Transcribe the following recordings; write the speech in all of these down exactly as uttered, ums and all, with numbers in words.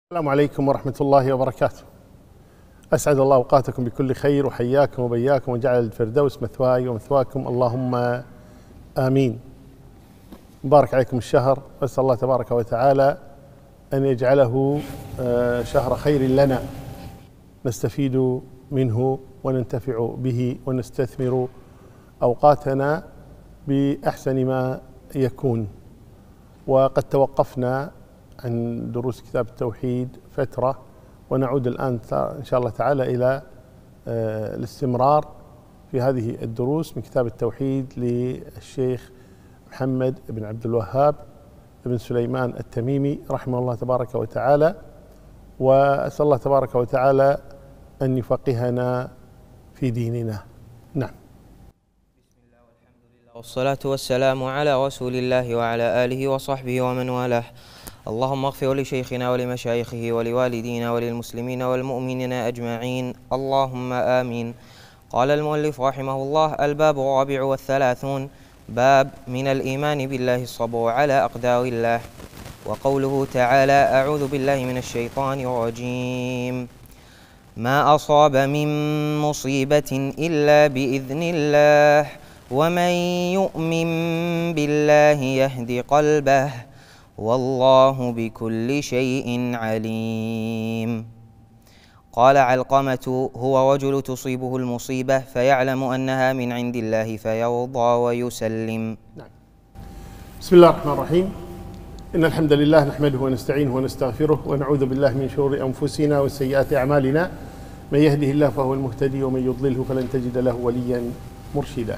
السلام عليكم ورحمة الله وبركاته. أسعد الله أوقاتكم بكل خير وحياكم وبياكم وجعل الفردوس مثواي ومثواكم اللهم آمين. مبارك عليكم الشهر، أسأل الله تبارك وتعالى أن يجعله شهر خير لنا نستفيد منه وننتفع به ونستثمر أوقاتنا بأحسن ما يكون. وقد توقفنا عن دروس كتاب التوحيد فترة، ونعود الآن إن شاء الله تعالى إلى الاستمرار في هذه الدروس من كتاب التوحيد للشيخ محمد بن عبد الوهاب بن سليمان التميمي رحمه الله تبارك وتعالى. وأسأل الله تبارك وتعالى أن يفقهنا في ديننا. نعم. بسم الله والحمد لله والصلاة والسلام على رسول الله وعلى آله وصحبه ومن والاه. اللهم اغفر لشيخنا ولمشايخه ولوالدينا وللمسلمين والمؤمنين أجمعين، اللهم آمين. قال المؤلف رحمه الله: الباب الرابع والثلاثون، باب من الإيمان بالله الصبر على أقدار الله. وقوله تعالى: أعوذ بالله من الشيطان الرجيم، ما أصاب من مصيبة إلا بإذن الله ومن يؤمن بالله يهد قلبه والله بكل شيء عليم. قال علقمة: هو رجل تصيبه المصيبة فيعلم أنها من عند الله فيرضى ويسلم. نعم. بسم الله الرحمن الرحيم. إن الحمد لله نحمده ونستعينه ونستغفره ونعوذ بالله من شرور أنفسنا وسيئات أعمالنا، من يهده الله فهو المهتدي ومن يضلله فلن تجد له وليا مرشدا.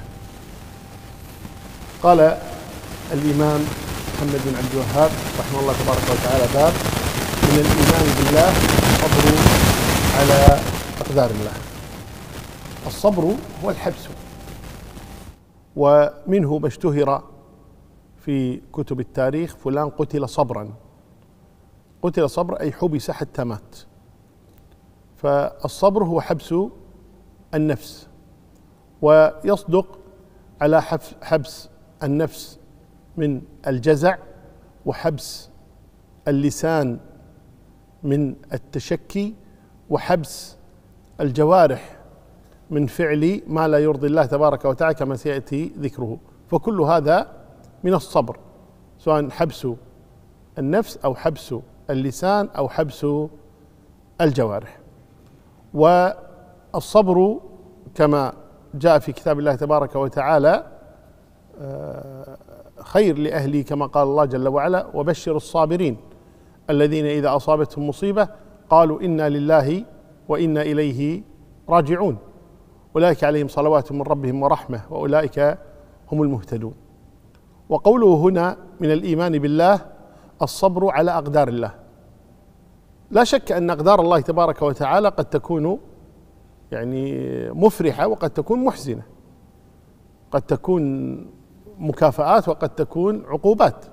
قال الإمام محمد بن عبد الوهاب رحمه الله تبارك وتعالى: باب من الإيمان بالله الصبر على أقدار الله. الصبر هو الحبس، ومنه ما اشتهر في كتب التاريخ: فلان قتل صبرا. قتل صبر أي حبس حتى مات. فالصبر هو حبس النفس، ويصدق على حبس النفس من الجزع، وحبس اللسان من التشكي، وحبس الجوارح من فعل ما لا يرضي الله تبارك وتعالى كما سيأتي ذكره. فكل هذا من الصبر، سواء حبس النفس أو حبس اللسان أو حبس الجوارح. والصبر كما جاء في كتاب الله تبارك وتعالى خير لأهلي، كما قال الله جل وعلا: وبشر الصابرين الذين إذا أصابتهم مصيبة قالوا إنا لله وإنا إليه راجعون أولئك عليهم صلوات من ربهم ورحمة وأولئك هم المهتدون. وقوله هنا من الإيمان بالله الصبر على أقدار الله. لا شك أن أقدار الله تبارك وتعالى قد تكون يعني مفرحة وقد تكون محزنة، قد تكون مكافآت وقد تكون عقوبات.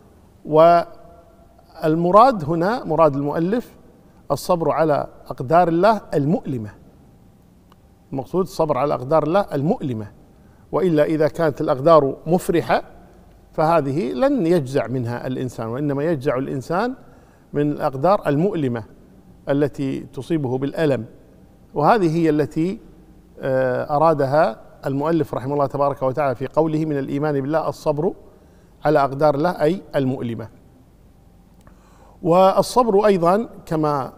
والمراد هنا مراد المؤلف الصبر على أقدار الله المؤلمة. المقصود الصبر على أقدار الله المؤلمة، وإلا إذا كانت الأقدار مفرحة فهذه لن يجزع منها الإنسان، وإنما يجزع الإنسان من الأقدار المؤلمة التي تصيبه بالألم. وهذه هي التي أرادها المؤلف رحمه الله تبارك وتعالى في قوله من الإيمان بالله الصبر على أقدار الله أي المؤلمة. والصبر أيضا كما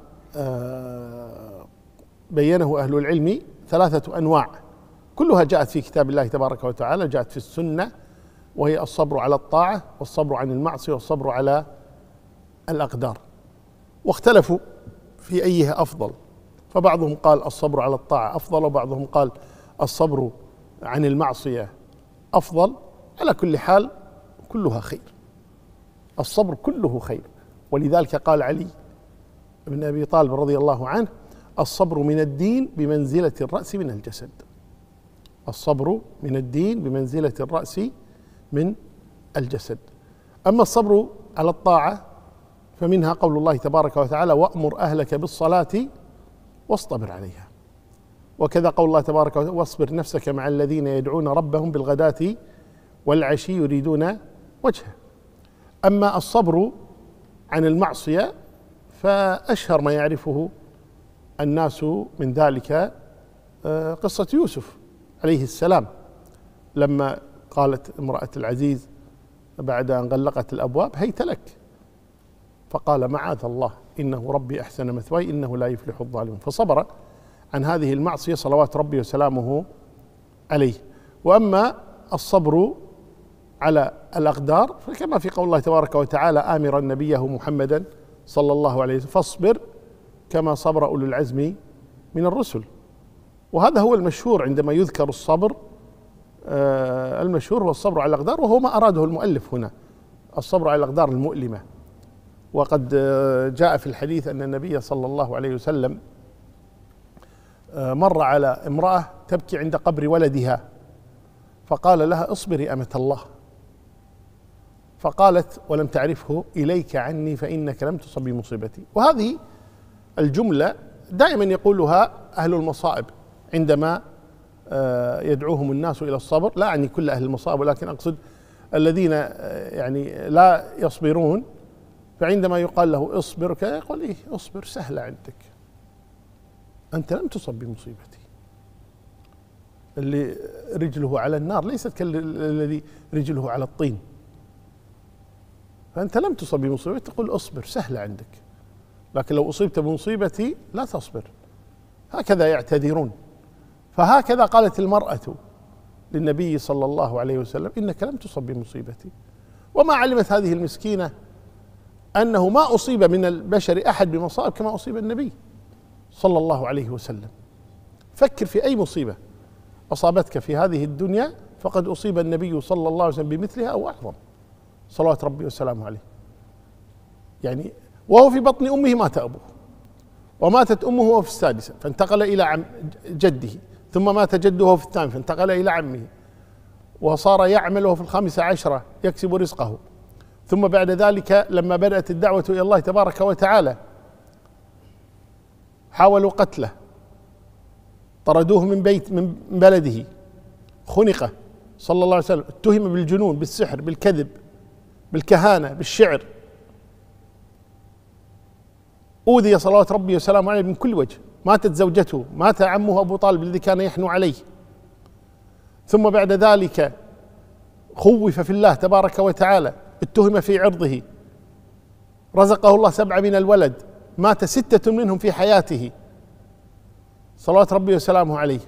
بينه أهل العلم ثلاثة أنواع، كلها جاءت في كتاب الله تبارك وتعالى، جاءت في السنة، وهي الصبر على الطاعة والصبر عن المعصية والصبر على الأقدار. واختلفوا في أيها أفضل، فبعضهم قال الصبر على الطاعة أفضل، وبعضهم قال الصبر عن المعصية أفضل. على كل حال كلها خير، الصبر كله خير. ولذلك قال علي بن أبي طالب رضي الله عنه: الصبر من الدين بمنزلة الرأس من الجسد. الصبر من الدين بمنزلة الرأس من الجسد. أما الصبر على الطاعة فمنها قول الله تبارك وتعالى: وأمر أهلك بالصلاة واصطبر عليها. وكذا قول الله تبارك وتعالى: واصبر نفسك مع الذين يدعون ربهم بالغداة والعشي يريدون وجهه. أما الصبر عن المعصية فأشهر ما يعرفه الناس من ذلك قصة يوسف عليه السلام، لما قالت امرأة العزيز بعد أن غلقت الأبواب هيت لك، فقال معاذ الله إنه ربي أحسن مثواي إنه لا يفلح الظالمون، فصبر عن هذه المعصية صلوات ربي وسلامه عليه. وأما الصبر على الأقدار فكما في قول الله تبارك وتعالى آمرا نبيه محمدا صلى الله عليه وسلم فاصبر كما صبر أولو العزم من الرسل. وهذا هو المشهور عندما يذكر الصبر، آه المشهور هو الصبر على الأقدار، وهو ما أراده المؤلف هنا، الصبر على الأقدار المؤلمة. وقد آه جاء في الحديث أن النبي صلى الله عليه وسلم آه مر على امرأة تبكي عند قبر ولدها، فقال لها اصبري أمة الله، فقالت ولم تعرفه إليك عني فإنك لم تصب بمصيبتي. وهذه الجملة دائما يقولها أهل المصائب عندما يدعوهم الناس إلى الصبر، لا أعني كل أهل المصائب ولكن أقصد الذين يعني لا يصبرون، فعندما يقال له اصبر يقول إيه اصبر سهلة عندك، أنت لم تصب بمصيبتي. اللي رجله على النار ليست كالذي رجله على الطين، فأنت لم تصب بمصيبتي تقول اصبر سهلة عندك، لكن لو أصيبت بمصيبتي لا تصبر. هكذا يعتذرون. فهكذا قالت المرأة للنبي صلى الله عليه وسلم إنك لم تصب بمصيبتي، وما علمت هذه المسكينة أنه ما أصيب من البشر أحد بمصائب كما أصيب النبي صلى الله عليه وسلم. فكر في أي مصيبة أصابتك في هذه الدنيا فقد أصيب النبي صلى الله عليه وسلم بمثلها أو أعظم صلوات ربي وسلامه عليه. يعني وهو في بطن أمه مات أبوه، وماتت أمه وهو في السادسة فانتقل إلى عم جده، ثم مات جده وهو في الثامن فانتقل إلى عمه، وصار يعمل وهو في الخامسة عشرة يكسب رزقه. ثم بعد ذلك لما بدأت الدعوة إلى الله تبارك وتعالى حاولوا قتله، طردوه من بيت من بلده، خنق صلى الله عليه وسلم، اتهم بالجنون بالسحر بالكذب بالكهانة بالشعر، أوذي صلوات ربي وسلامه عليه من كل وجه، ماتت زوجته، مات عمه أبو طالب الذي كان يحنو عليه. ثم بعد ذلك خوف في الله تبارك وتعالى، اتهم في عرضه، رزقه الله سبعة من الولد، مات ستة منهم في حياته صلوات ربي وسلامه عليه.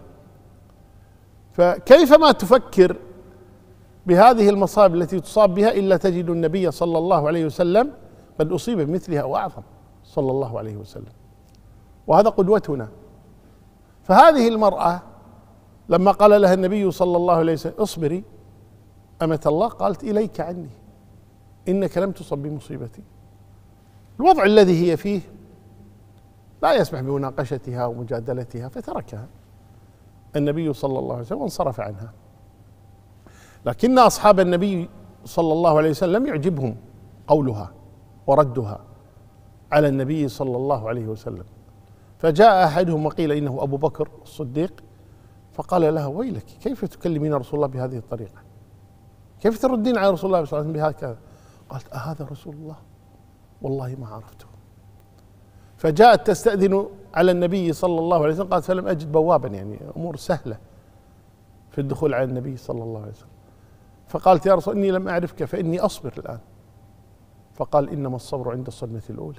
فكيف ما تفكر بهذه المصائب التي تصاب بها إلا تجد النبي صلى الله عليه وسلم قد أصيب بمثلها أو أعظم صلى الله عليه وسلم، وهذا قدوتنا. فهذه المرأة لما قال لها النبي صلى الله عليه وسلم اصبري أمة الله قالت إليك عني إنك لم تصب بمصيبتي. الوضع الذي هي فيه لا يسمح بمناقشتها ومجادلتها فتركها النبي صلى الله عليه وسلم وانصرف عنها. لكن أصحاب النبي صلى الله عليه وسلم لم يعجبهم قولها وردها على النبي صلى الله عليه وسلم، فجاء أحدهم وقيل إنه أبو بكر الصديق فقال لها ويلك كيف تكلمين رسول الله بهذه الطريقة، كيف تردين على رسول الله صلى الله عليه وسلم بهكذا؟ قالت أهذا رسول الله والله ما عرفته. فجاءت تستأذن على النبي صلى الله عليه وسلم قالت فلم أجد بوابا، يعني أمور سهلة في الدخول على النبي صلى الله عليه وسلم. فقالت يا رسول إني لم أعرفك فإني أصبر الآن، فقال إنما الصبر عند الصدمة الأولى.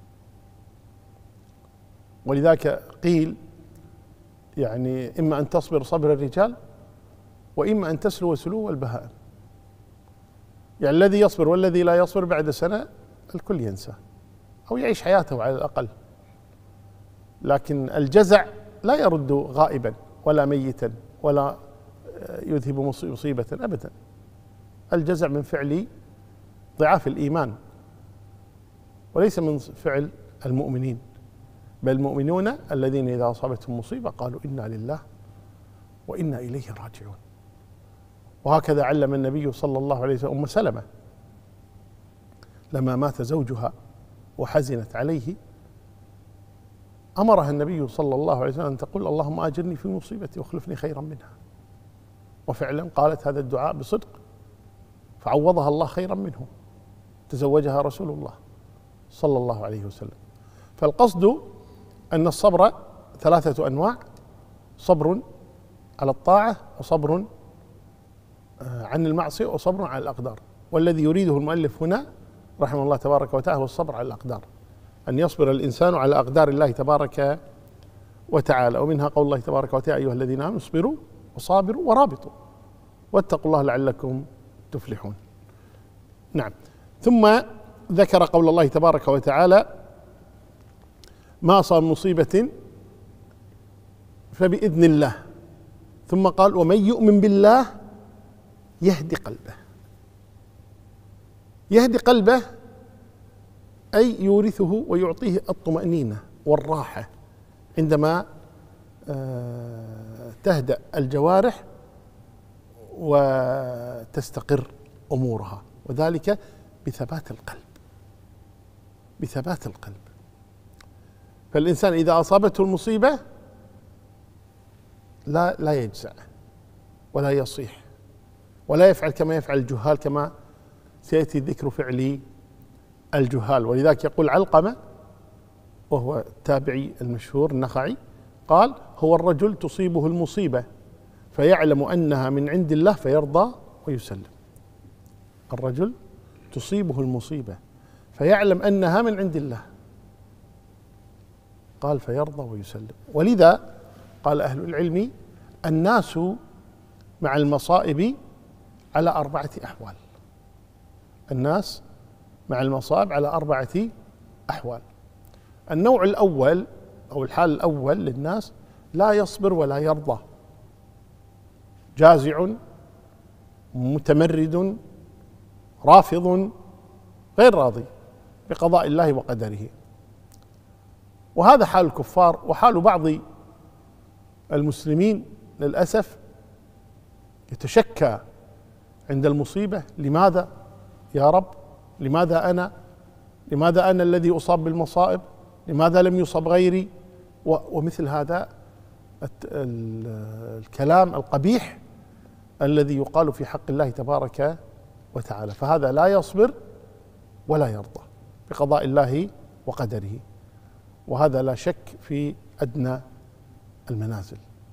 ولذلك قيل يعني إما أن تصبر صبر الرجال وإما أن تسلو سلو البهائم. يعني الذي يصبر والذي لا يصبر بعد سنة الكل ينسى أو يعيش حياته على الأقل، لكن الجزع لا يرد غائبا ولا ميتا ولا يذهب مصيبة أبدا. الجزع من فعل ضعاف الإيمان وليس من فعل المؤمنين، بل المؤمنون الذين إذا أصابتهم مصيبة قالوا إنا لله وإنا إليه راجعون. وهكذا علم النبي صلى الله عليه وسلم أم سلمة لما مات زوجها وحزنت عليه أمرها النبي صلى الله عليه وسلم أن تقول اللهم أجرني في مصيبتي واخلفني خيرا منها، وفعلا قالت هذا الدعاء بصدق فعوضها الله خيرا منه، تزوجها رسول الله صلى الله عليه وسلم. فالقصد أن الصبر ثلاثة أنواع: صبر على الطاعة، وصبر عن المعصية، وصبر على الأقدار. والذي يريده المؤلف هنا رحمه الله تبارك وتعالى هو الصبر على الأقدار، أن يصبر الإنسان على أقدار الله تبارك وتعالى. ومنها قول الله تبارك وتعالى: أيها الذين آمنوا اصبروا وصابروا ورابطوا واتقوا الله لعلكم تفلحون. نعم. ثم ذكر قول الله تبارك وتعالى: ما أصاب مصيبة فبإذن الله، ثم قال: ومن يؤمن بالله يهدي قلبه. يهدي قلبه أي يورثه ويعطيه الطمأنينة والراحة عندما تهدأ الجوارح وتستقر أمورها، وذلك بثبات القلب. بثبات القلب. فالإنسان إذا أصابته المصيبة لا لا يجزع ولا يصيح ولا يفعل كما يفعل الجهال، كما سيأتي ذكر فعل الجهال. ولذلك يقول علقمة وهو التابعي المشهور النخعي، قال: هو الرجل تصيبه المصيبة فيعلم أنها من عند الله فيرضى ويسلم. الرجل تصيبه المصيبة فيعلم أنها من عند الله، قال فيرضى ويسلم. ولذا قال أهل العلم: الناس مع المصائب على أربعة أحوال. الناس مع المصائب على أربعة أحوال. النوع الأول أو الحال الأول للناس: لا يصبر ولا يرضى، جازع متمرد رافض غير راضي بقضاء الله وقدره. وهذا حال الكفار. وحال بعض المسلمين للأسف يتشكى عند المصيبة: لماذا يا رب؟ لماذا أنا؟ لماذا أنا الذي أصاب بالمصائب؟ لماذا لم يصب غيري؟ ومثل هذا الكلام القبيح الذي يقال في حق الله تبارك وتعالى. فهذا لا يصبر ولا يرضى بقضاء الله وقدره، وهذا لا شك في أدنى المنازل.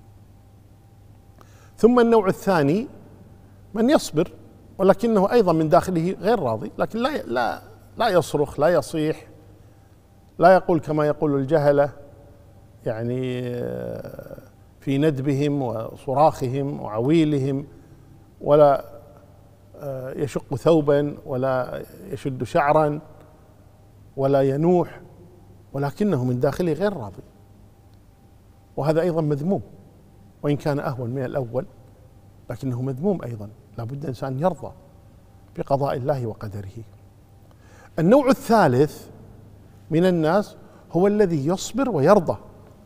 ثم النوع الثاني: من يصبر ولكنه أيضا من داخله غير راضي، لكن لا لا لا يصرخ، لا يصيح، لا يقول كما يقول الجهلة يعني في ندبهم وصراخهم وعويلهم، ولا يشق ثوبا ولا يشد شعرا ولا ينوح، ولكنه من داخله غير راضي. وهذا أيضا مذموم، وإن كان أهون من الأول لكنه مذموم أيضا. لا بد الإنسان يرضى بقضاء الله وقدره. النوع الثالث من الناس هو الذي يصبر ويرضى.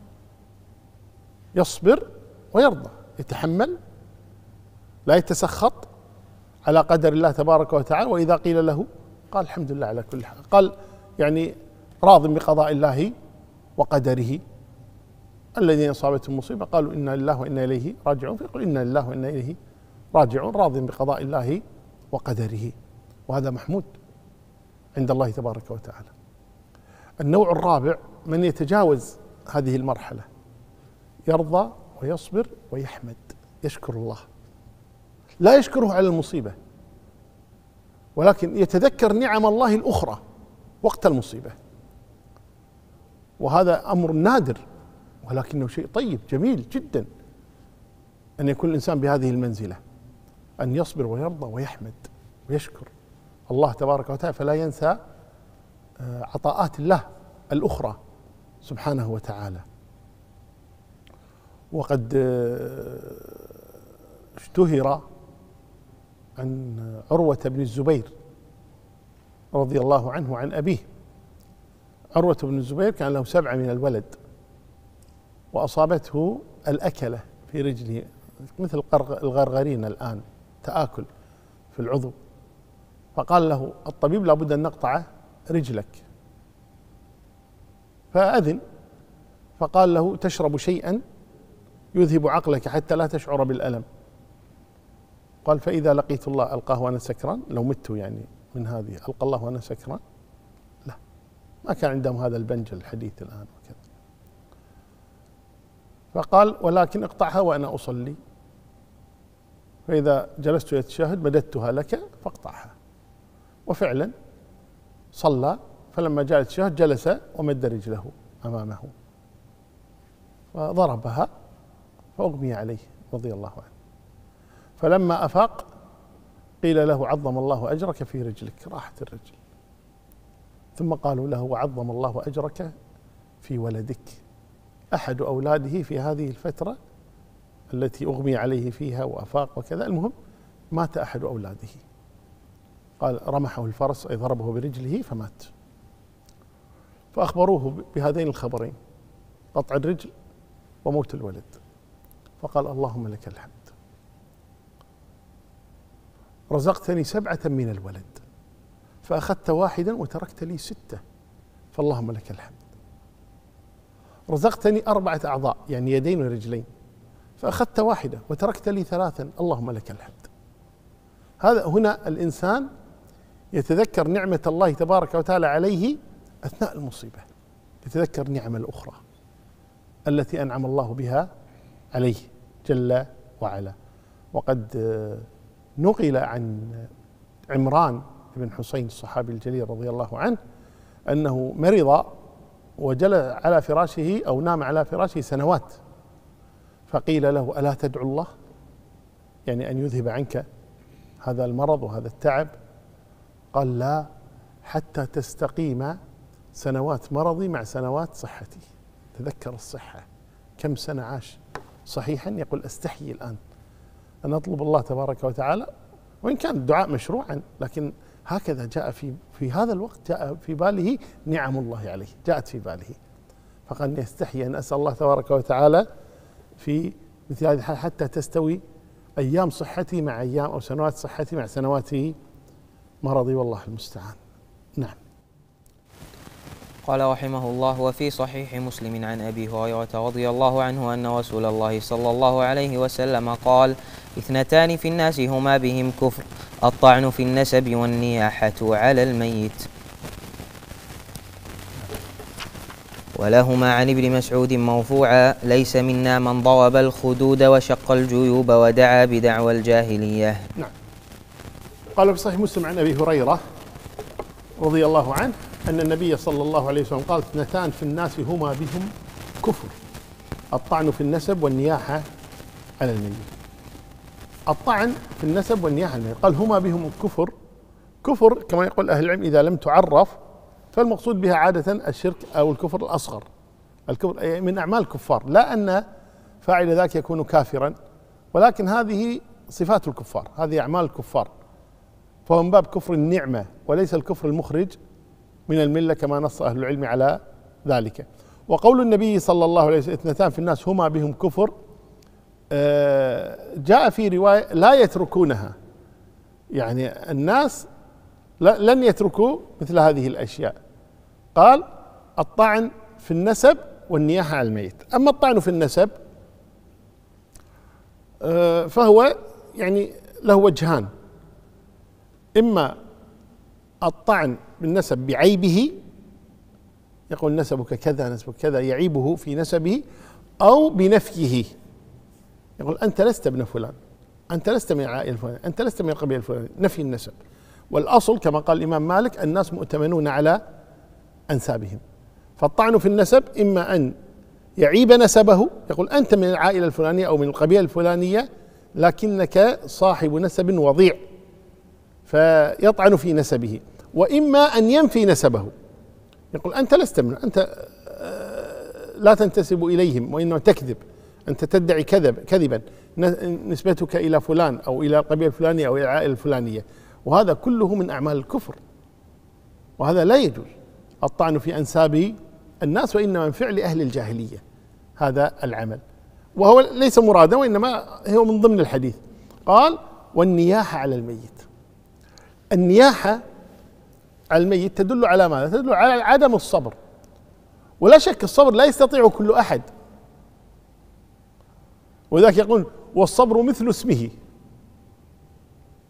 يصبر ويرضى، يتحمل، لا يتسخط على قدر الله تبارك وتعالى، وإذا قيل له قال الحمد لله على كل حال، قال يعني راض بقضاء الله وقدره. الذين أصابتهم مصيبة قالوا إنا لله وإنا إليه راجعون، فيقول إنا لله وإنا إليه راجعون، راض بقضاء الله وقدره، وهذا محمود عند الله تبارك وتعالى. النوع الرابع: من يتجاوز هذه المرحلة، يرضى ويصبر ويحمد، يشكر الله، لا يشكره على المصيبة ولكن يتذكر نعم الله الأخرى وقت المصيبة. وهذا أمر نادر ولكنه شيء طيب جميل جدا أن يكون الإنسان بهذه المنزلة، أن يصبر ويرضى ويحمد ويشكر الله تبارك وتعالى، فلا ينسى عطاءات الله الأخرى سبحانه وتعالى. وقد اشتهر عن عروة بن الزبير رضي الله عنه عن أبيه. عروة بن الزبير كان له سبعة من الولد، وأصابته الأكلة في رجله مثل الغرغرين الآن، تآكل في العضو، فقال له الطبيب لابد أن نقطع رجلك، فأذن، فقال له تشرب شيئا يذهب عقلك حتى لا تشعر بالألم. قال فإذا لقيت الله ألقاه وأنا سكران، لو مت يعني من هذه ألقى الله وأنا سكران؟ لا، ما كان عندهم هذا البنج الحديث الآن وكذا. فقال ولكن اقطعها وأنا أصلي، فإذا جلست يتشهد مددتها لك فاقطعها. وفعلا صلى، فلما جاء التشهد جلس ومد رجله أمامه فضربها فأغمي عليه رضي الله عنه. فلما أفاق قيل له عظم الله أجرك في رجلك، راحت الرجل. ثم قالوا له وعظم الله أجرك في ولدك، أحد أولاده في هذه الفترة التي أغمي عليه فيها وأفاق وكذا، المهم مات أحد أولاده. قال رمحه الفرس أي ضربه برجله فمات. فأخبروه بهذين الخبرين، قطع الرجل وموت الولد، فقال اللهم لك الحمد، رزقتني سبعة من الولد فأخذت واحدا وتركت لي ستة، فاللهم لك الحمد. رزقتني أربعة أعضاء يعني يدين ورجلين فأخذت واحدة وتركت لي ثلاثا، اللهم لك الحمد. هذا هنا الإنسان يتذكر نعمة الله تبارك وتعالى عليه أثناء المصيبة، يتذكر النعم الأخرى التي أنعم الله بها عليه جل وعلا. وقد نقل عن عمران بن حسين الصحابي الجليل رضي الله عنه أنه مرض وجلس على فراشه أو نام على فراشه سنوات، فقيل له ألا تدعو الله يعني أن يذهب عنك هذا المرض وهذا التعب؟ قال لا، حتى تستقيم سنوات مرضي مع سنوات صحتي. تذكر الصحة، كم سنة عاش صحيحا، يقول أستحيي الآن أن أطلب الله تبارك وتعالى، وإن كان الدعاء مشروعا لكن هكذا جاء في في هذا الوقت، جاء في باله نعم الله عليه، جاءت في باله، فقال يستحي أن أسأل الله تبارك وتعالى في مثل هذه الحال حتى تستوي أيام صحتي مع أيام أو سنوات صحتي مع سنوات مرضي، والله المستعان. نعم. قال رحمه الله: وفي صحيح مسلم عن أبي هريرة رضي الله عنه أن رسول الله صلى الله عليه وسلم قال: اثنتان في الناس هما بهم كفر، الطعن في النسب والنياحة على الميت. ولهما عن ابن مسعود مرفوعا: ليس منا من ضرب الخدود وشق الجيوب ودعا بدعوى الجاهلية. نعم. قال في صحيح مسلم عن أبي هريرة رضي الله عنه أن النبي صلى الله عليه وسلم قال: اثنتان في الناس هما بهم كفر، الطعن في النسب والنياحة على الميت. الطعن في النسب والنياحة على الميت، قال هما بهم الكفر. كفر كما يقول أهل العلم إذا لم تعرف فالمقصود بها عادة الشرك أو الكفر الأصغر، الكفر من أعمال الكفار، لا أن فاعل ذاك يكون كافرا، ولكن هذه صفات الكفار، هذه أعمال الكفار، فهو من باب كفر النعمة وليس الكفر المخرج من الملة كما نص أهل العلم على ذلك. وقول النبي صلى الله عليه وسلم: اثنتان في الناس هما بهم كفر، جاء في رواية لا يتركونها، يعني الناس لن يتركوا مثل هذه الأشياء. قال: الطعن في النسب والنياحة على الميت. أما الطعن في النسب فهو يعني له وجهان: إما الطعن بالنسب بعيبه، يقول نسبك كذا نسبك كذا، يعيبه في نسبه، أو بنفيه، يقول أنت لست ابن فلان، أنت لست من العائلة الفلانية، أنت لست من القبيلة الفلانية، نفي النسب. والأصل كما قال الإمام مالك: الناس مؤتمنون على أنسابهم. فالطعن في النسب إما أن يعيب نسبه، يقول أنت من العائلة الفلانية أو من القبيلة الفلانية لكنك صاحب نسب وضيع، فيطعن في نسبه. وإما أن ينفي نسبه، يقول أنت لست منه، أنت لا تنتسب إليهم وإنما تكذب، أنت تدعي كذب كذبا، نسبتك إلى فلان أو إلى القبيلة الفلانية أو إلى العائلة الفلانية، وهذا كله من أعمال الكفر، وهذا لا يجوز الطعن في أنساب الناس، وإنما من فعل أهل الجاهلية هذا العمل، وهو ليس مرادا وإنما هو من ضمن الحديث. قال: والنياحة على الميت. النياحة على الميت تدل على ماذا؟ تدل على عدم الصبر، ولا شك الصبر لا يستطيع كل أحد، وذاك يقول: والصبر مثل اسمه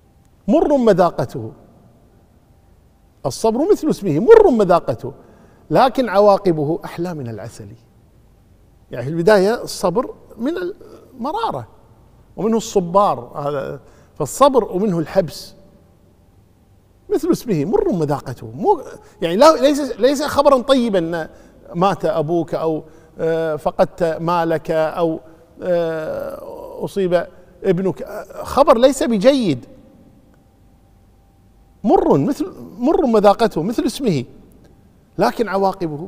مر مذاقته. الصبر مثل اسمه مر مذاقته، لكن عواقبه أحلى من العسل. يعني في البداية الصبر من المرارة، ومنه الصبار هذا، فالصبر ومنه الحبس، مثل اسمه مر مذاقته. مو يعني لا ليس ليس خبرا طيبا مات أبوك أو فقدت مالك أو أصيب ابنك، خبر ليس بجيد. مر مثل مر مذاقته مثل اسمه، لكن عواقبه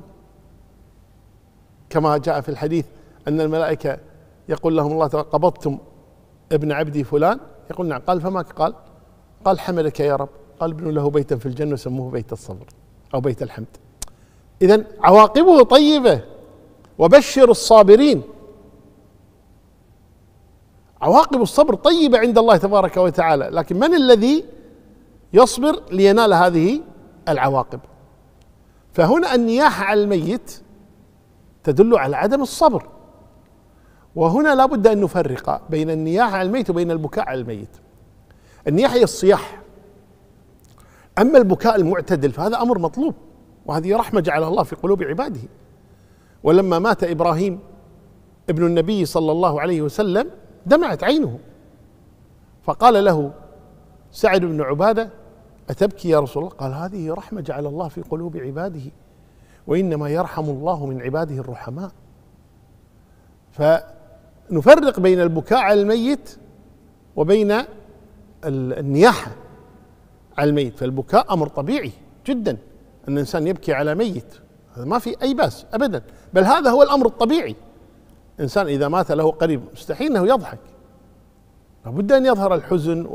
كما جاء في الحديث أن الملائكة يقول لهم الله تعالى قبضتم ابن عبدي فلان، يقول نعم. قال فما قال؟ قال حمدك يا رب. قال ابنوا له بيتا في الجنة وسموه بيت الصبر أو بيت الحمد. إذن عواقبه طيبة، وبشر الصابرين. عواقب الصبر طيبة عند الله تبارك وتعالى، لكن من الذي يصبر لينال هذه العواقب؟ فهنا النياحة على الميت تدل على عدم الصبر، وهنا لا بد أن نفرق بين النياحة على الميت وبين البكاء على الميت. النياحة هي الصياح، أما البكاء المعتدل فهذا أمر مطلوب، وهذه رحمة جعلها الله في قلوب عباده. ولما مات إبراهيم ابن النبي صلى الله عليه وسلم دمعت عينه، فقال له سعد بن عبادة أتبكي يا رسول الله؟ قال هذه رحمة جعل الله في قلوب عباده، وإنما يرحم الله من عباده الرحماء. فنفرق بين البكاء على الميت وبين النياحة على الميت. فالبكاء أمر طبيعي جدا، أن الإنسان يبكي على ميت، هذا ما في أي بأس أبدا، بل هذا هو الأمر الطبيعي. إنسان إذا مات له قريب مستحيل أنه يضحك، لابد أن يظهر الحزن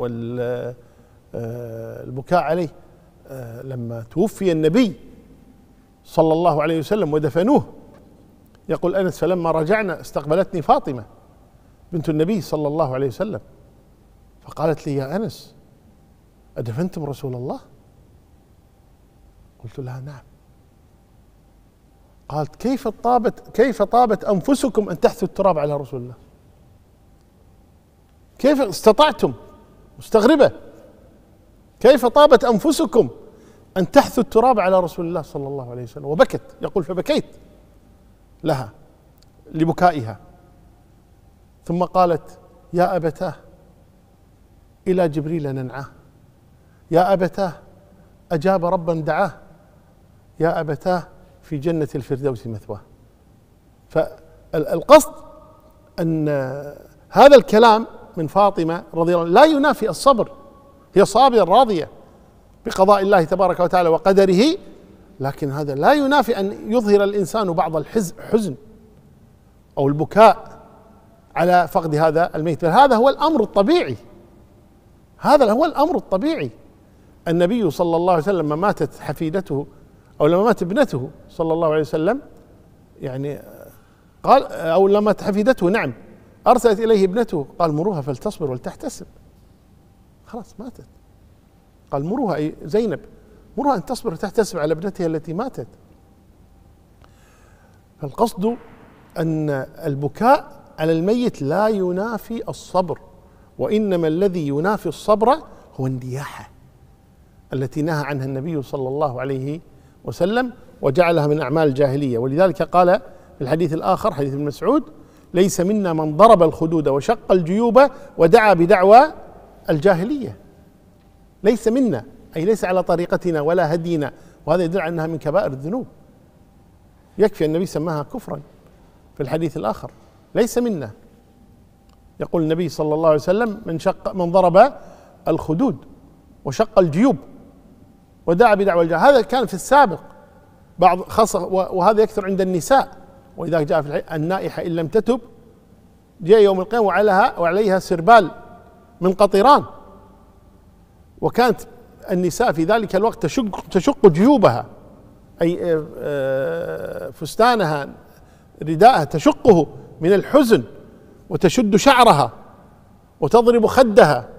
والبكاء عليه. لما توفي النبي صلى الله عليه وسلم ودفنوه، يقول أنس فلما رجعنا استقبلتني فاطمة بنت النبي صلى الله عليه وسلم فقالت لي يا أنس أدفنتم رسول الله؟ قلت لها نعم. قالت كيف طابت كيف طابت أنفسكم أن تحثوا التراب على رسول الله؟ كيف استطعتم؟ مستغربة، كيف طابت أنفسكم أن تحثوا التراب على رسول الله صلى الله عليه وسلم؟ وبكت، يقول فبكيت لها لبكائها، ثم قالت يا أبتاه إلى جبريل ننعاه، يا أبتاه أجاب ربا دعاه، يا أبتاه في جنة الفردوس مثواه. فالقصد أن هذا الكلام من فاطمة رضي الله عنها لا ينافي الصبر، هي صابرة راضية بقضاء الله تبارك وتعالى وقدره، لكن هذا لا ينافي أن يظهر الإنسان بعض الحزن أو البكاء على فقد هذا الميت، بل هذا هو الأمر الطبيعي، هذا هو الأمر الطبيعي. النبي صلى الله عليه وسلم لما ماتت حفيدته أو لما مات ابنته صلى الله عليه وسلم، يعني قال أو لما مات حفيدته نعم أرسلت إليه ابنته قال مروها فلتصبر ولتحتسب، خلاص ماتت، قال مروها أي زينب مروها أن تصبر وتحتسب على ابنتها التي ماتت. فالقصد أن البكاء على الميت لا ينافي الصبر، وإنما الذي ينافي الصبر هو النياحة التي نهى عنها النبي صلى الله عليه وسلم وجعلها من أعمال الجاهلية. ولذلك قال في الحديث الآخر حديث ابن مسعود ليس منا من ضرب الخدود وشق الجيوب ودعا بدعوى الجاهلية، ليس منا أي ليس على طريقتنا ولا هدينا، وهذا يدل على أنها من كبائر الذنوب، يكفي النبي سماها كفرا في الحديث الآخر، ليس منا. يقول النبي صلى الله عليه وسلم من شق من ضرب الخدود وشق الجيوب ودعا بدعوى الجاهلية، هذا كان في السابق بعض خاصة، وهذا يكثر عند النساء، وإذا جاء في الحديث النائحة إن لم تتب جاء يوم القيامة وعليها وعليها سربال من قطران، وكانت النساء في ذلك الوقت تشق تشق جيوبها أي فستانها رداءها تشقه من الحزن، وتشد شعرها وتضرب خدها.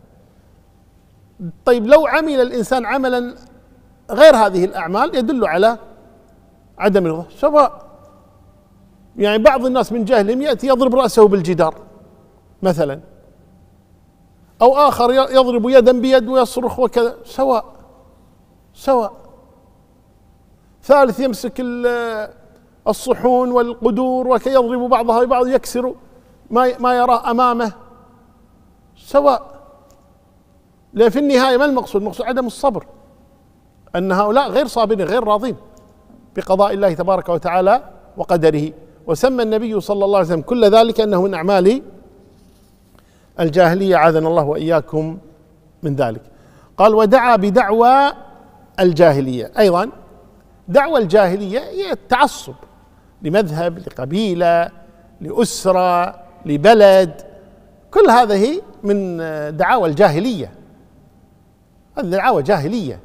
طيب لو عمل الإنسان عملا غير هذه الأعمال يدل على عدم الرضا، سواء يعني بعض الناس من جهلهم يأتي يضرب رأسه بالجدار مثلا، أو آخر يضرب يدا بيد ويصرخ وكذا، سواء سواء. ثالث يمسك الصحون والقدور وكي يضرب بعضها ببعض، يكسر ما ما يراه أمامه، سواء. لأن في النهاية ما المقصود؟ المقصود عدم الصبر، أن هؤلاء غير صابرين غير راضين بقضاء الله تبارك وتعالى وقدره. وسمى النبي صلى الله عليه وسلم كل ذلك أنه من أعمال الجاهلية، عاذنا الله وإياكم من ذلك. قال ودعا بدعوى الجاهلية. أيضا دعوى الجاهلية هي التعصب لمذهب، لقبيلة، لأسرة، لبلد، كل هذه من دعاوى الجاهلية. هذه دعاوى جاهلية،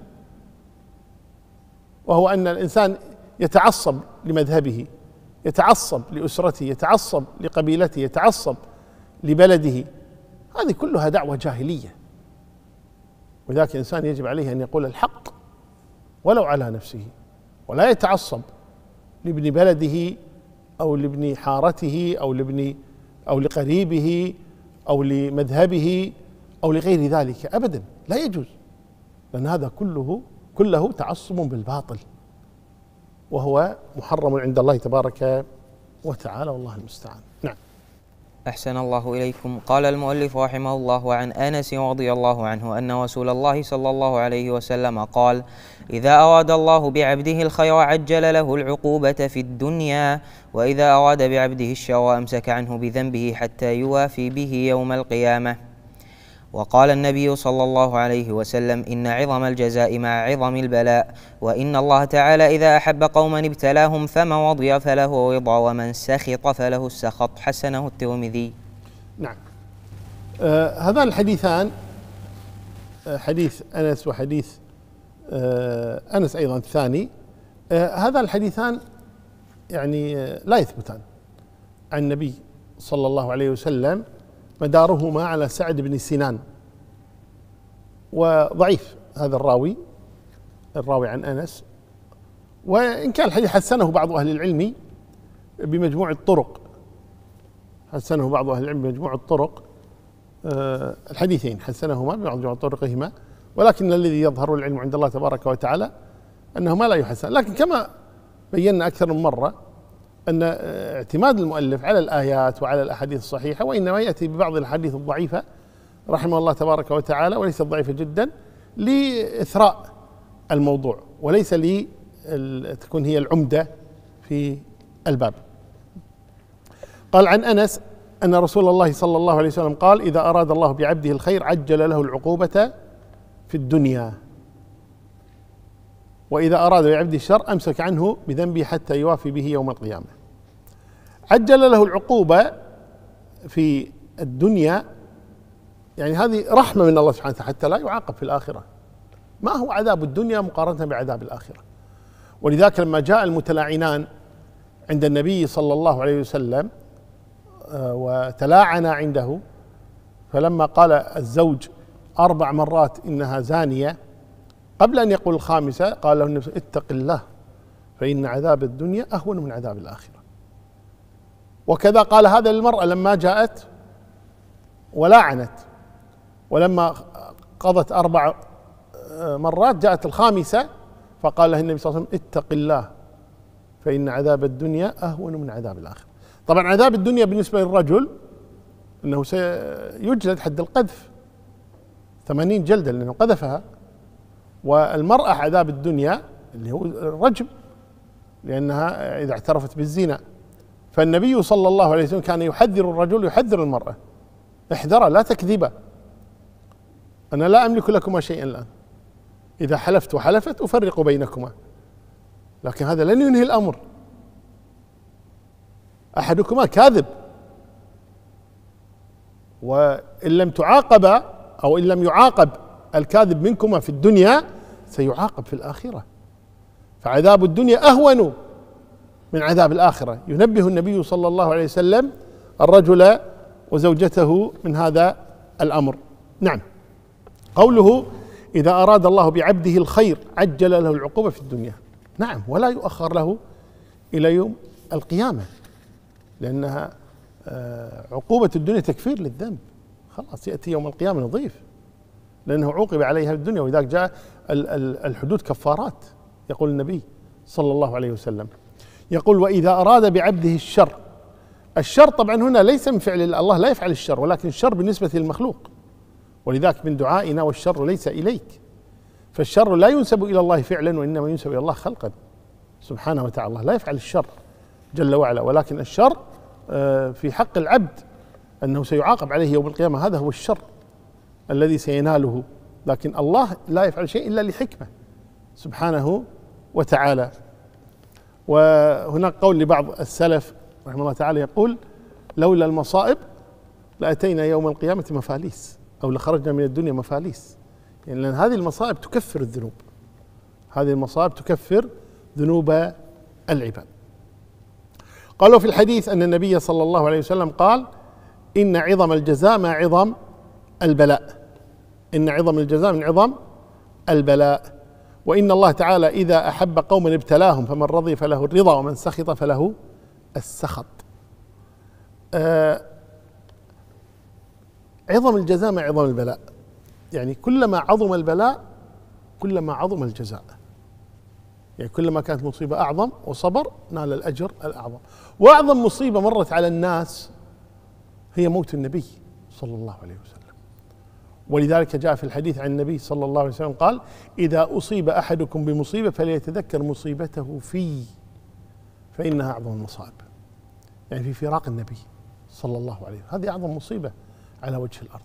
وهو أن الإنسان يتعصب لمذهبه، يتعصب لأسرته، يتعصب لقبيلته، يتعصب لبلده. هذه كلها دعوة جاهلية. وذاك الإنسان يجب عليه أن يقول الحق ولو على نفسه، ولا يتعصب لابن بلده أو لابن حارته أو لابن أو لقريبه أو لمذهبه أو لغير ذلك أبدا، لا يجوز، لأن هذا كله كله تعصب بالباطل، وهو محرم عند الله تبارك وتعالى، والله المستعان. نعم. أحسن الله إليكم. قال المؤلف رحمه الله: وعن أنس رضي الله عنه أن رسول الله صلى الله عليه وسلم قال: إذا أراد الله بعبده الخير عجل له العقوبة في الدنيا، وإذا أراد بعبده الشر أمسك عنه بذنبه حتى يوافي به يوم القيامة. وقال النبي صلى الله عليه وسلم: إن عظم الجزاء مع عظم البلاء، وإن الله تعالى إذا أحب قوما ابتلاهم، فمن رضي فله رضا ومن سخط فله السخط. حسنه الترمذي. نعم. آه هذان الحديثان، آه حديث أنس وحديث آه أنس أيضا الثاني، آه هذان الحديثان يعني آه لا يثبتان عن النبي صلى الله عليه وسلم، مدارهما على سعد بن سنان، وضعيف هذا الراوي الراوي عن أنس، وإن كان الحديث حسنه بعض أهل العلم بمجموع الطرق، حسنه بعض أهل العلم بمجموع الطرق، أه الحديثين حسنهما بمجموع طرقهما، ولكن الذي يظهر العلم عند الله تبارك وتعالى أنهما لا يحسن. لكن كما بينا أكثر من مرة أن اعتماد المؤلف على الآيات وعلى الأحاديث الصحيحة، وإنما يأتي ببعض الأحاديث الضعيفة رحمه الله تبارك وتعالى، وليست ضعيفة جدا، لإثراء الموضوع، وليس لي تكون هي العمدة في الباب. قال عن أنس أن رسول الله صلى الله عليه وسلم قال: إذا أراد الله بعبده الخير عجل له العقوبة في الدنيا، وإذا أراد بعبده الشر أمسك عنه بذنبه حتى يوافي به يوم القيامة. عجل له العقوبة في الدنيا، يعني هذه رحمة من الله سبحانه وتعالى حتى لا يعاقب في الآخرة. ما هو عذاب الدنيا مقارنة بعذاب الآخرة؟ ولذلك لما جاء المتلاعنان عند النبي صلى الله عليه وسلم وتلاعنا عنده، فلما قال الزوج أربع مرات إنها زانية، قبل أن يقول الخامسة قال له النبي: اتق الله فإن عذاب الدنيا أهون من عذاب الآخرة. وكذا قال هذا للمرأة لما جاءت ولاعنت، ولما قضت أربع مرات جاءت الخامسة فقال له النبي صلى الله عليه وسلم: اتق الله فإن عذاب الدنيا أهون من عذاب الآخرة. طبعا عذاب الدنيا بالنسبة للرجل أنه سيجلد حد القذف ثمانين جلدة لأنه قذفها، والمرأة عذاب الدنيا اللي هو الرجم لأنها إذا اعترفت بالزنا. فالنبي صلى الله عليه وسلم كان يحذر الرجل يحذر المرأة: احذرا لا تكذبا، أنا لا أملك لكما شيئا الآن، إذا حلفت وحلفت أفرق بينكما، لكن هذا لن ينهي الأمر، أحدكما كاذب، وإن لم تعاقب أو إن لم يعاقب الكاذب منكما في الدنيا سيعاقب في الآخرة، فعذاب الدنيا أهون من عذاب الآخرة. ينبه النبي صلى الله عليه وسلم الرجل وزوجته من هذا الأمر. نعم. قوله: إذا أراد الله بعبده الخير عجل له العقوبة في الدنيا، نعم، ولا يؤخر له إلى يوم القيامة، لأنها عقوبة الدنيا تكفير للذنب، خلاص يأتي يوم القيامة نظيف، لأنه عوقب عليها في الدنيا. ولذلك جاء الحدود كفارات، يقول النبي صلى الله عليه وسلم. يقول وإذا أراد بعبده الشر، الشر طبعا هنا ليس من فعل الله، الله لا يفعل الشر، ولكن الشر بالنسبة للمخلوق، ولذلك من دعائنا والشر ليس إليك، فالشر لا ينسب إلى الله فعلا وإنما ينسب إلى الله خلقا سبحانه وتعالى. الله لا يفعل الشر جل وعلا، ولكن الشر في حق العبد أنه سيعاقب عليه يوم القيامة، هذا هو الشر الذي سيناله، لكن الله لا يفعل شيء إلا لحكمة سبحانه وتعالى. وهناك قول لبعض السلف رحمه الله تعالى يقول لولا المصائب لأتينا يوم القيامة مفاليس، أو لخرجنا من الدنيا مفاليس، يعني لأن هذه المصائب تكفر الذنوب، هذه المصائب تكفر ذنوب العباد. قالوا في الحديث أن النبي صلى الله عليه وسلم قال إن عظم الجزاء مع عظم البلاء، إن عظم الجزاء من عظم البلاء، وإن الله تعالى إذا أحب قوما ابتلاهم فمن رضي فله الرضا ومن سخط فله السخط. آه عظم الجزاء مع عظم البلاء، يعني كلما عظم البلاء كلما عظم الجزاء، يعني كلما كانت مصيبة أعظم وصبر نال الأجر الأعظم. وأعظم مصيبة مرت على الناس هي موت النبي صلى الله عليه وسلم، ولذلك جاء في الحديث عن النبي صلى الله عليه وسلم قال إذا أصيب أحدكم بمصيبة فليتذكر مصيبته في فإنها أعظم المصائب، يعني في فراق النبي صلى الله عليه وسلم، هذه أعظم مصيبة على وجه الأرض،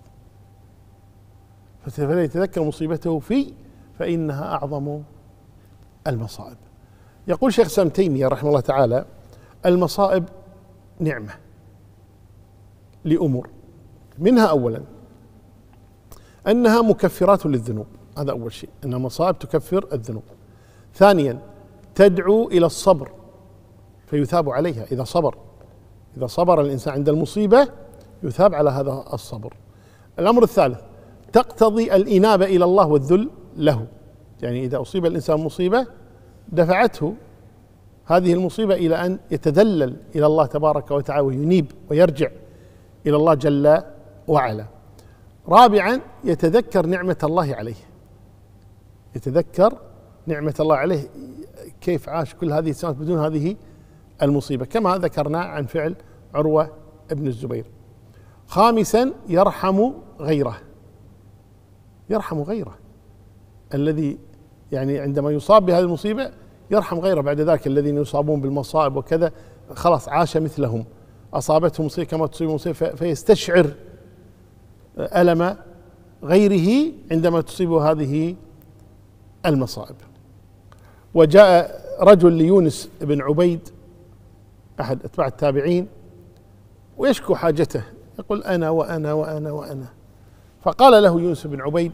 فليتذكر مصيبته في فإنها أعظم المصائب. يقول شيخ الإسلام ابن تيمية رحمه الله تعالى المصائب نعمة لأمور، منها أولا أنها مكفرات للذنوب، هذا أول شيء، أن المصائب تكفر الذنوب. ثانيا تدعو إلى الصبر فيثاب عليها إذا صبر، إذا صبر الإنسان عند المصيبة يثاب على هذا الصبر. الأمر الثالث تقتضي الإنابة إلى الله والذل له، يعني إذا أصيب الإنسان مصيبة دفعته هذه المصيبة إلى أن يتذلل إلى الله تبارك وتعالى وينيب ويرجع إلى الله جل وعلا. رابعا يتذكر نعمة الله عليه، يتذكر نعمة الله عليه كيف عاش كل هذه السنوات بدون هذه المصيبة، كما ذكرنا عن فعل عروة ابن الزبير. خامسا يرحم غيره، يرحم غيره الذي يعني عندما يصاب بهذه المصيبة يرحم غيره بعد ذلك، الذين يصابون بالمصائب وكذا خلاص عاش مثلهم، أصابتهم مصيبة كما تصيب مصيبة فيستشعر ألم غيره عندما تصيبه هذه المصائب. وجاء رجل ليونس بن عبيد أحد أتباع التابعين ويشكو حاجته، يقول أنا وأنا وأنا وأنا، فقال له يونس بن عبيد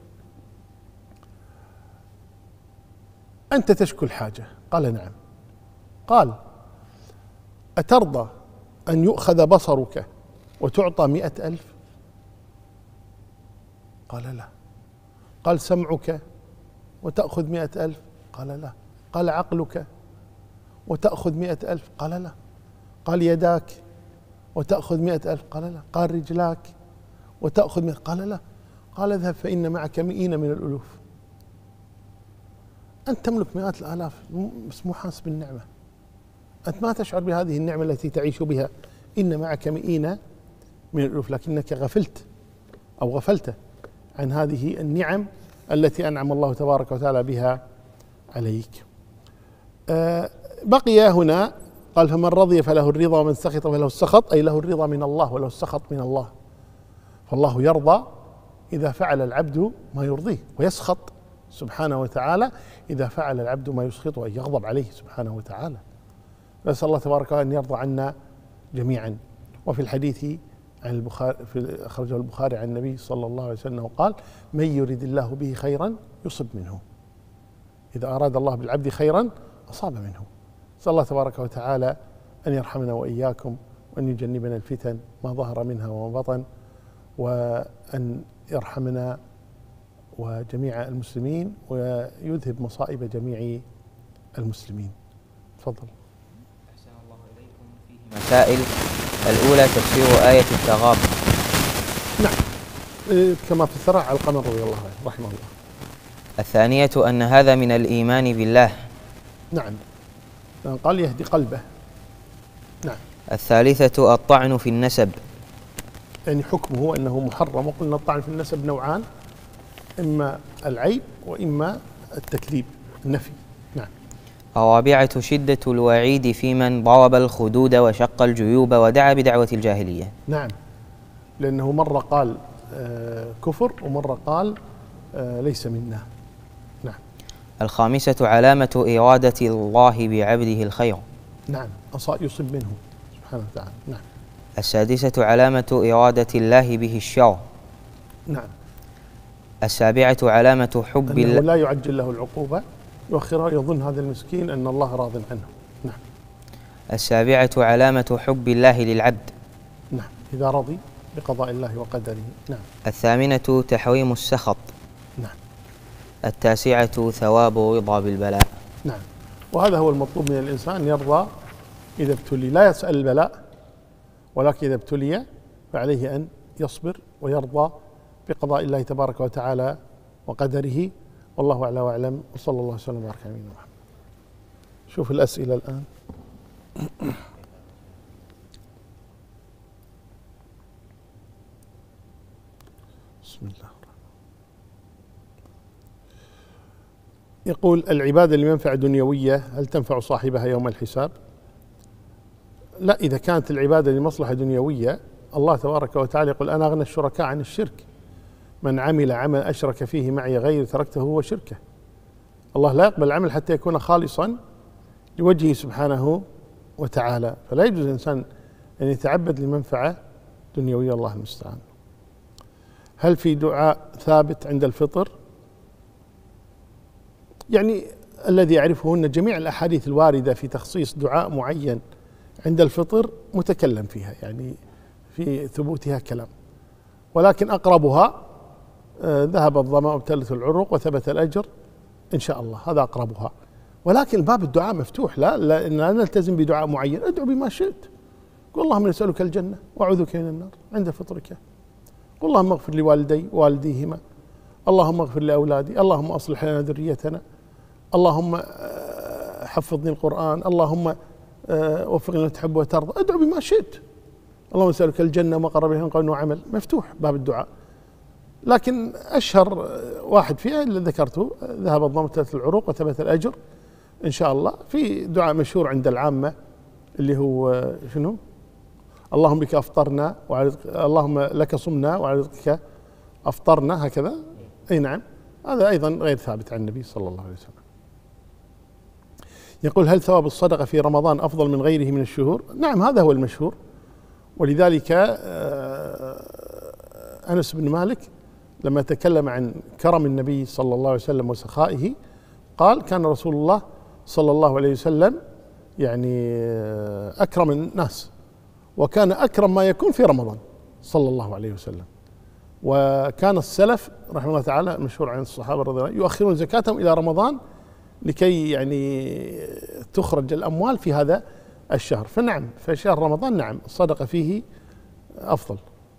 أنت تشكو الحاجة؟ قال نعم. قال أترضى أن يؤخذ بصرك وتعطى مئة ألف؟ قال لا. قال سمعك وتأخذ مئة ألف؟ قال لا. قال عقلك وتأخذ مئة ألف؟ قال لا. قال يداك وتأخذ مئة ألف؟ قال لا. قال رجلاك وتأخذ مئة؟ قال لا. قال اذهب فإن معك مئين من الألوف. أنت تملك مئات الآلاف بس مو حاسس بالنعمة، أنت ما تشعر بهذه النعمة التي تعيش بها، إن معك مئين من الألوف، لكنك غفلت أو غفلت عن هذه النعم التي أنعم الله تبارك وتعالى بها عليك. آه بقي هنا قال فمن رضي فله الرضا ومن سخط فله السخط، أي له الرضا من الله وله السخط من الله، فالله يرضى إذا فعل العبد ما يرضيه، ويسخط سبحانه وتعالى إذا فعل العبد ما يسخطه، أي يغضب عليه سبحانه وتعالى. نسأل الله تبارك وتعالى أن يرضى عنا جميعا. وفي الحديث عن البخاري في أخرجه البخاري عن النبي صلى الله عليه وسلم قال من يريد الله به خيرا يصب منه، إذا أراد الله بالعبد خيرا أصاب منه. نسأل الله تبارك وتعالى أن يرحمنا وإياكم وأن يجنبنا الفتن ما ظهر منها وما بطن، وأن يرحمنا وجميع المسلمين ويذهب مصائب جميع المسلمين. تفضل. أحسن الله إليكم. فيه مسائل. الأولى تفسير آية التغابن. نعم كما فسرها علقمة رضي الله عنه رحمه الله. الثانية أن هذا من الإيمان بالله، نعم، قال يهدي قلبه. نعم. الثالثة الطعن في النسب، يعني حكمه أنه محرم، وقلنا الطعن في النسب نوعان، إما العيب وإما التكذيب النفي. نعم. الرابعة شدة الوعيد في من ضرب الخدود وشق الجيوب ودعا بدعوة الجاهلية. نعم، لأنه مرة قال آه كفر ومرة قال آه ليس منا. نعم. الخامسة علامة إرادة الله بعبده الخير. نعم، أصاء يصب منه سبحانه وتعالى. نعم. السادسة علامة إرادة الله به الشر. نعم. السابعة علامة حب أنه لا يعجل له العقوبة، يؤخرها، يظن هذا المسكين أن الله راض عنه. نعم. السابعة علامة حب الله للعبد. نعم، إذا رضي بقضاء الله وقدره. نعم. الثامنة تحريم السخط. نعم. التاسعة ثواب رضا بالبلاء. نعم، وهذا هو المطلوب من الإنسان، يرضى إذا ابتلي، لا يسأل البلاء، ولكن إذا ابتلي فعليه أن يصبر ويرضى بقضاء الله تبارك وتعالى وقدره. والله أعلى وأعلم، وصلى الله وسلم وبارك على نبينا محمد. شوف الأسئلة الآن. بسم الله. يقول: العبادة لمنفعة دنيوية هل تنفع صاحبها يوم الحساب؟ لا، إذا كانت العبادة لمصلحة دنيوية، الله تبارك وتعالى يقول: أنا أغنى الشركاء عن الشرك، من عمل عمل أشرك فيه معي غيري تركته هو شركه. الله لا يقبل العمل حتى يكون خالصا لوجهه سبحانه وتعالى، فلا يجوز الإنسان أن يتعبد لمنفعة دنيوية، الله المستعان. هل في دعاء ثابت عند الفطر؟ يعني الذي يعرفه أن جميع الأحاديث الواردة في تخصيص دعاء معين عند الفطر متكلم فيها، يعني في ثبوتها كلام، ولكن أقربها آه ذهب الظمأ وابتلت العروق وثبت الأجر إن شاء الله، هذا أقربها. ولكن باب الدعاء مفتوح، لا لا, لا نلتزم بدعاء معين، ادعو بما شئت. قل: اللهم نسألك الجنة وأعوذ بك من النار عند فطرك. قل: اللهم اغفر لوالدي ووالديهما، اللهم اغفر لأولادي، اللهم أصلح لنا ذريتنا، اللهم حفظني القرآن، اللهم وفقنا تحب وترضى. ادعو بما شئت. اللهم نسألك الجنة وما قرب إليها من قول وعمل، مفتوح باب الدعاء. لكن أشهر واحد فيها اللي ذكرته: ذهب الظمأ وابتلت العروق وثبت الأجر إن شاء الله. في دعاء مشهور عند العامة اللي هو شنو؟ اللهم بك أفطرنا وعلى اللهم لك صمنا وعلى رزقك أفطرنا، هكذا. أي نعم، هذا أيضا غير ثابت عن النبي صلى الله عليه وسلم. يقول: هل ثواب الصدقة في رمضان أفضل من غيره من الشهور؟ نعم، هذا هو المشهور، ولذلك أنس بن مالك لما تكلم عن كرم النبي صلى الله عليه وسلم وسخائه قال: كان رسول الله صلى الله عليه وسلم يعني أكرم الناس، وكان أكرم ما يكون في رمضان صلى الله عليه وسلم. وكان السلف رحمه الله تعالى مشهور عن الصحابة رضي الله عنهم يؤخرون زكاتهم إلى رمضان لكي يعني تخرج الأموال في هذا الشهر. فنعم، في شهر رمضان نعم الصدقة فيه أفضل.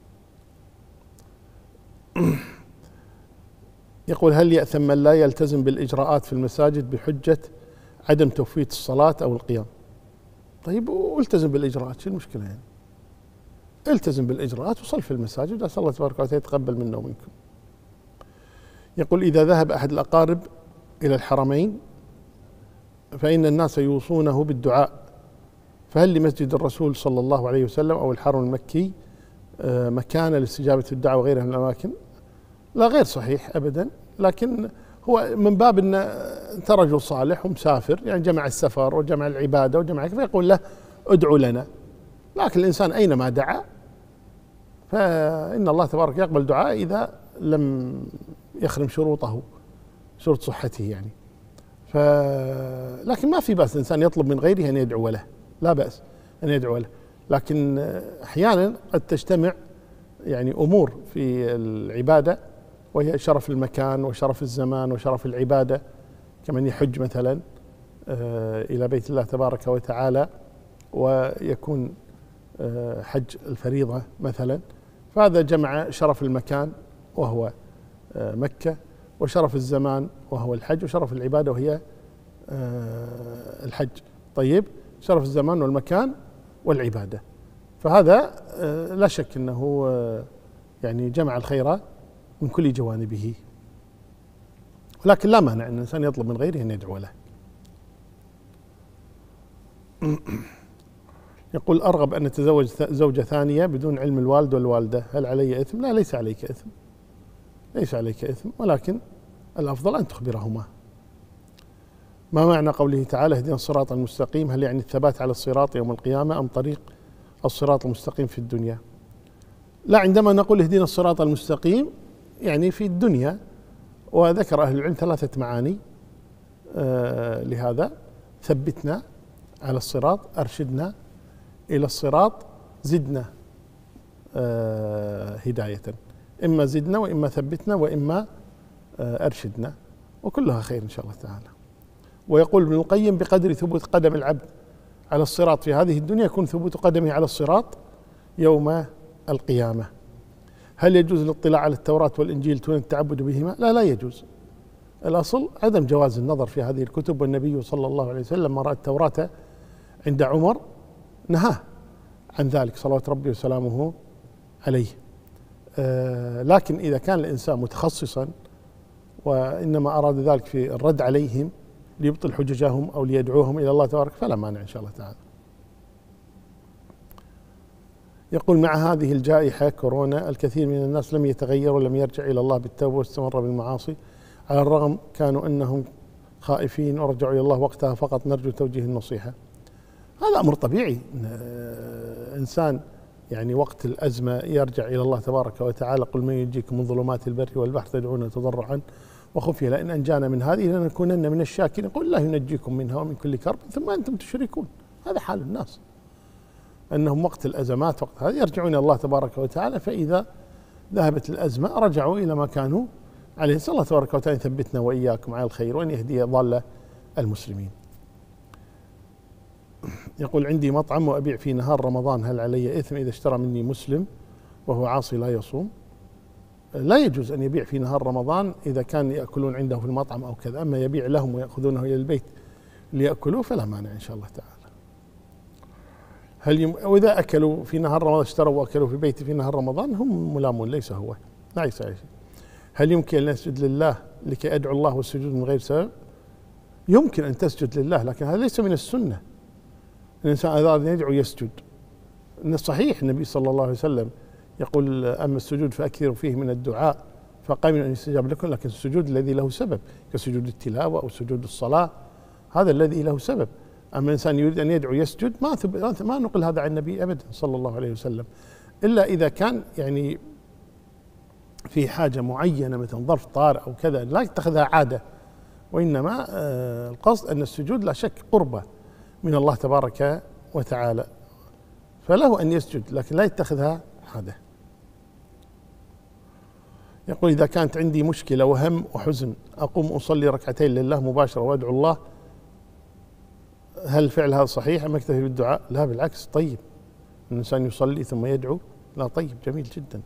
يقول: هل يأثم من لا يلتزم بالإجراءات في المساجد بحجة عدم توفيت الصلاة أو القيام؟ طيب، والتزم بالإجراءات، شو المشكلة يعني؟ التزم بالإجراءات وصل في المساجد، أسأل الله تبارك وتعالى يتقبل منا ومنكم. يقول: إذا ذهب أحد الأقارب إلى الحرمين فإن الناس يوصونه بالدعاء، فهل لمسجد الرسول صلى الله عليه وسلم أو الحرم المكي مكان لاستجابة الدعوة وغيرها من الأماكن؟ لا، غير صحيح أبدا، لكن هو من باب أن أنت رجل صالح ومسافر، يعني جمع السفر وجمع العبادة وجمع، فيقول له ادعو لنا. لكن الإنسان أينما دعا فإن الله تبارك يقبل دعاء إذا لم يخرم شروطه، شروط صحته يعني. ف لكن ما في بأس الإنسان يطلب من غيره أن يدعو له، لا بأس أن يدعو له، لكن أحيانا قد تجتمع يعني أمور في العبادة وهي شرف المكان وشرف الزمان وشرف العبادة، كمن يحج مثلا إلى بيت الله تبارك وتعالى ويكون حج الفريضة مثلا، فهذا جمع شرف المكان وهو مكة، وشرف الزمان وهو الحج، وشرف العبادة وهي الحج. طيب، شرف الزمان والمكان والعبادة، فهذا لا شك أنه يعني جمع الخير من كل جوانبه، ولكن لا مانع أن الإنسان يطلب من غيره أن يدعو له. يقول: أرغب أن أتزوج زوجة ثانية بدون علم الوالد والوالدة، هل علي إثم؟ لا، ليس عليك إثم، ليس عليك إثم، ولكن الأفضل أن تخبرهما. ما معنى قوله تعالى: اهدنا الصراط المستقيم؟ هل يعني الثبات على الصراط يوم القيامة أم طريق الصراط المستقيم في الدنيا؟ لا، عندما نقول اهدنا الصراط المستقيم يعني في الدنيا، وذكر أهل العلم ثلاثة معاني آه لهذا: ثبتنا على الصراط، أرشدنا إلى الصراط، زدنا آه هداية. إما زدنا وإما ثبتنا وإما آه أرشدنا، وكلها خير إن شاء الله تعالى. ويقول ابن القيم: بقدر ثبوت قدم العبد على الصراط في هذه الدنيا يكون ثبوت قدمه على الصراط يوم القيامة. هل يجوز الاطلاع على التوراة والإنجيل دون التعبد بهما؟ لا، لا يجوز. الأصل عدم جواز النظر في هذه الكتب، والنبي صلى الله عليه وسلم لما رأى التوراة عند عمر نهاه عن ذلك صلوات ربي وسلامه عليه. آه لكن إذا كان الإنسان متخصصا وإنما أراد ذلك في الرد عليهم ليبطل حججهم أو ليدعوهم إلى الله تبارك، فلا مانع إن شاء الله تعالى. يقول: مع هذه الجائحة كورونا الكثير من الناس لم يتغير ولم يرجع إلى الله بالتوبة واستمر بالمعاصي، على الرغم كانوا أنهم خائفين ورجعوا إلى الله وقتها، فقط نرجو توجيه النصيحة. هذا أمر طبيعي، إنسان يعني وقت الأزمة يرجع إلى الله تبارك وتعالى: قل من ينجيكم من ظلمات البر والبحر تدعونه تضرعا وخفيا لئن أنجانا من هذه لنكونن من الشاكرين. قل الله ينجيكم منها ومن كل كرب ثم أنتم تشركون. هذا حال الناس، أنهم وقت الأزمات وقت هذا يرجعون إلى الله تبارك وتعالى، فإذا ذهبت الأزمة رجعوا إلى ما كانوا عليه. نسأل الله تبارك وتعالى يثبتنا وإياكم على الخير وأن يهدي ضال المسلمين. يقول: عندي مطعم وأبيع في نهار رمضان، هل علي إثم إذا اشترى مني مسلم وهو عاصي لا يصوم؟ لا يجوز أن يبيع في نهار رمضان إذا كان يأكلون عنده في المطعم أو كذا، أما يبيع لهم ويأخذونه إلى البيت ليأكلوا فلا مانع إن شاء الله تعالى. هل يم... وإذا أكلوا في نهار رمضان، اشتروا وأكلوا في بيتي في نهار رمضان، هم ملامون، ليس هو، ليس أي شيء. هل يمكن أن أسجد لله لكي أدعو الله والسجود من غير سبب؟ يمكن أن تسجد لله، لكن هذا ليس من السنة. الإنسان إذا أراد يدعو يسجد. إن الصحيح النبي صلى الله عليه وسلم يقول: أما السجود فأكثروا فيه من الدعاء فقامن أن يستجاب لكم، لكن السجود الذي له سبب كسجود التلاوة أو سجود الصلاة، هذا الذي له سبب. أما الإنسان يريد أن يدعو يسجد، ما ما نقل هذا عن النبي أبدا صلى الله عليه وسلم، إلا إذا كان يعني في حاجة معينة مثل ظرف طارئ أو كذا، لا يتخذها عادة، وإنما القصد أن السجود لا شك قربة من الله تبارك وتعالى، فله أن يسجد لكن لا يتخذها عادة. يقول: إذا كانت عندي مشكلة وهم وحزن أقوم أصلي ركعتين لله مباشرة وأدعو الله، هل فعل هذا صحيح أم أكتفي بالدعاء؟ لا، بالعكس، طيب الإنسان يصلي ثم يدعو، لا طيب، جميل جدا.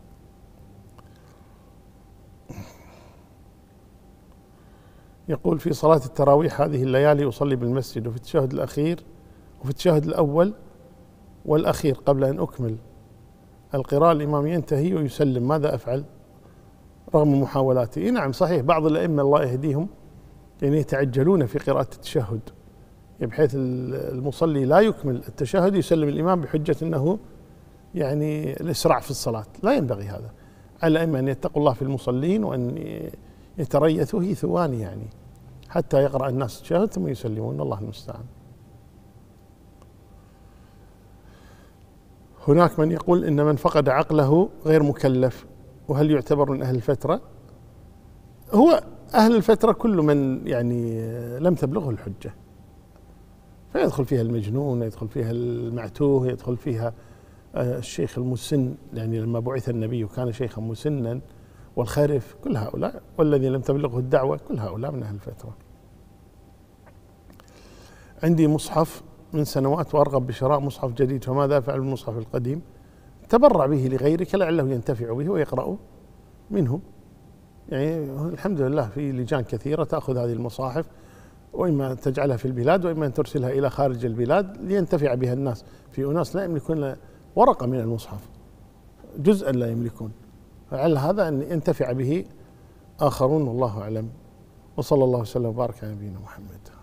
يقول: في صلاة التراويح هذه الليالي أصلي بالمسجد وفي التشهد الأخير وفي التشهد الأول والأخير قبل أن أكمل القراءة الإمام ينتهي ويسلم، ماذا أفعل رغم محاولاتي؟ نعم صحيح، بعض الأئمة الله يهديهم يعني يتعجلون في قراءة التشهد، بحيث المصلي لا يكمل التشهد يسلم الإمام بحجة أنه يعني الإسراع في الصلاة. لا ينبغي هذا، على الأئمة أن يتقوا الله في المصلين وأن يتريثوا هي ثواني يعني حتى يقرأ الناس التشهد ثم يسلمون، الله المستعان. هناك من يقول إن من فقد عقله غير مكلف، وهل يعتبر من أهل الفترة؟ هو أهل الفترة كل من يعني لم تبلغه الحجة، فيدخل فيها المجنون، يدخل فيها المعتوه، يدخل فيها الشيخ المسن، يعني لما بعث النبي كان شيخا مسنا، والخرف، كل هؤلاء، والذي لم تبلغه الدعوة، كل هؤلاء من أهل الفترة. عندي مصحف من سنوات وأرغب بشراء مصحف جديد، فماذا أفعل بالمصحف القديم؟ تبرع به لغيرك لعله ينتفع به ويقرأ منه. يعني الحمد لله في لجان كثيرة تأخذ هذه المصاحف وإما تجعلها في البلاد وإما أن ترسلها إلى خارج البلاد لينتفع بها الناس. في أناس لا يملكون ورقة من المصحف، جزءا لا يملكون، فعلى هذا أن ينتفع به آخرون، والله أعلم. وصلى الله وسلم وبارك على نبينا محمد.